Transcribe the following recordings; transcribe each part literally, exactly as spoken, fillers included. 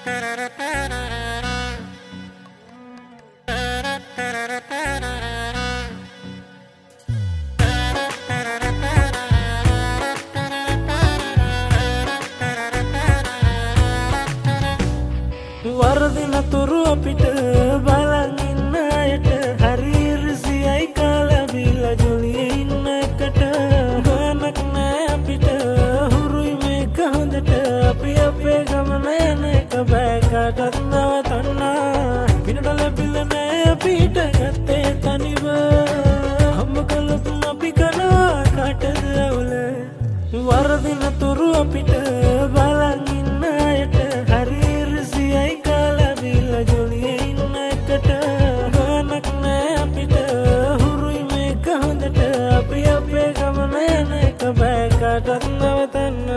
වරදින තුරු අපිට බලන් ඉන්න අයට හරි රිසියයි කාලා බීලා ජොලියේ ඉන්න එකට ගානක් නෑ අපිට හුරුයි මේක හොඳට අපි අපේ ගමන යන එක බෑ කාටවත් නවතන්න පිනට ලැබිලා නෑ අපිට ගත්තේ තනිව හම්බ කළොත් අපි කනවා කාටද අවුල වරදින තුරු අපිට බලන් ඉන්න අයට හරි රිසියයි කාලා බීලා ජොලියේ ඉන්න එකට ගානක් නෑ අපිට හුරුයි මේක හොඳට අපි අපේ ගමන යන එක බෑ කාටවත් නවතන්න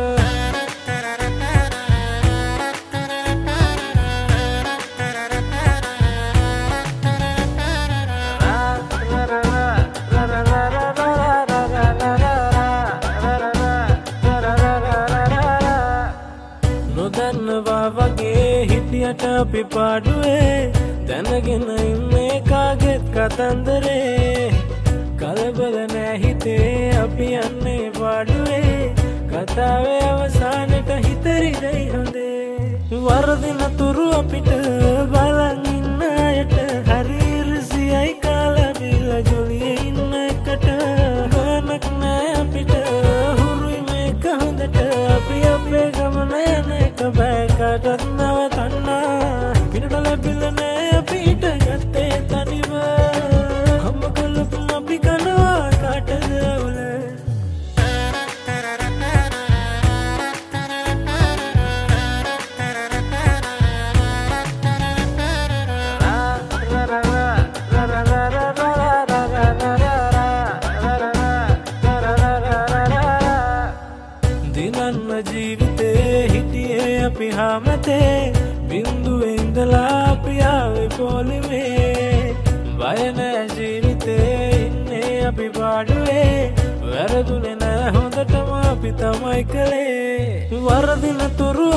නොදන්නවා වගේ හිටියට අපි පාඩුවේ දැනගෙන ඉන්නේ කාගෙත් කතන්දරේ කලබල නෑ හිතේ අපි යන්නේ පාඩුවේ කතාවේ අවසානෙට හිතරිදයි හොඳේ වරදින තුරු අපිට බලන් ඉන්න අයට හරි රිසියයි කාලා බීලා ජොලියේ ඉන්න එකට ගානක් නෑ අපිට හුරුයි මේක හොඳට අපි අපේ ගමන යන එක බෑ කාටවත් නවතන්න පිනට ලැබිලා නෑ අපිට ගත්තේ තනිව හම්බ කළොත් අපි කනවා කාටද අවුල දිනන්න ජීවිතේ හිටියේ අපි හැමතේ බින්දුවේ ඉඳලා අපි ආවේ පොලිමේ බය නෑ ජීවිතේ ඉන්නේ අපි පාඩුවේ වැරදුනේ නෑ හොඳටම අපි තමයි කළේ වරදින තුරු